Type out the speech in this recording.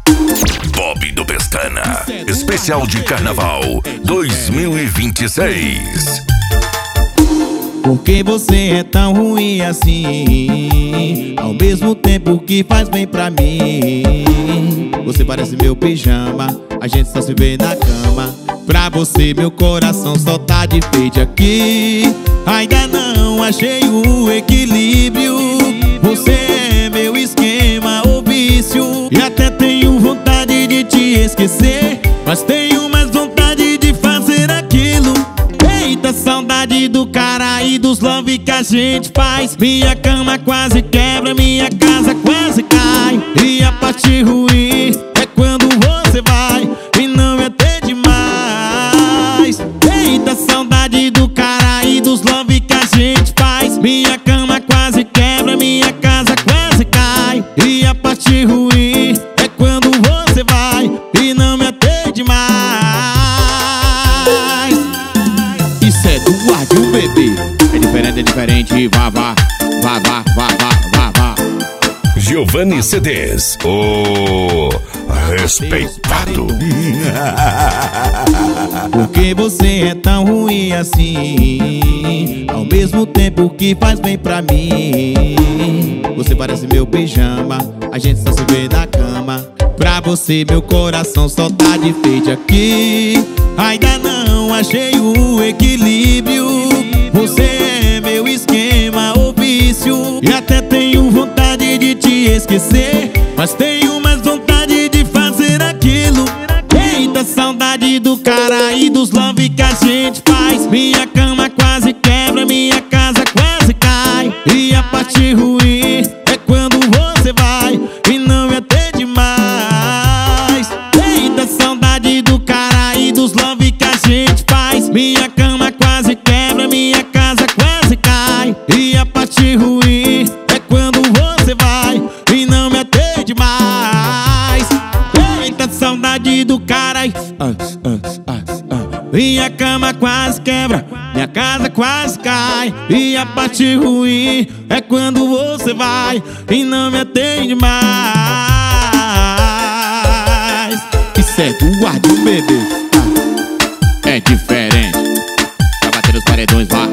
Bob do Pestana, especial de Carnaval 2026. Por que você é tão ruim assim? Ao mesmo tempo que faz bem pra mim. Você parece meu pijama, a gente só se vê na cama. Pra você meu coração só tá de enfeite aqui. Ainda não achei o equilíbrio. Você é meu esquema ou vício. E até tenho vontade de te esquecer, mas tenho mais vontade de fazer aquilo. Eita, saudade do cara e dos love que a gente faz. Minha cama quase quebra, minha casa quase cai. E a parte ruim é quando você vai e não é ter demais. Eita, saudade do cara e dos love que a gente faz. Minha cama quase quebra, minha casa quase cai. E a parte ruim é quando você vai e não me atende demais. Isso é do guardião, bebê. É diferente, vá, vá, vá, vá, vá, vá, vá, vá. Giovanni CDs, o respeitado. Por que você é tão ruim assim? Ao mesmo tempo que faz bem pra mim. Você parece meu pijama, a gente só se vê na cama. Pra você meu coração só tá de enfeite aqui. Ainda não achei o equilíbrio. Você é meu esquema ou vício. E até tenho vontade de te esquecer, mas tenho mais vontade de fazer aquilo. Eita, saudade do cara e dos love que a gente faz. Minha cama quase quebra, minha casa quase cai. E a parte ruim é quando você vai e não me atende mais. Eita, saudade do cara e dos love que a gente faz. Minha cama quase quebra, minha casa quase cai. E a parte ruim é quando você vai e não me atende mais. Eita, saudade do cara. Minha cama quase quebra, minha casa quase cai. E a parte ruim é quando você vai e não me atende mais. Isso é do guardião, bebê. É diferente. Pra bater os paredões, vai.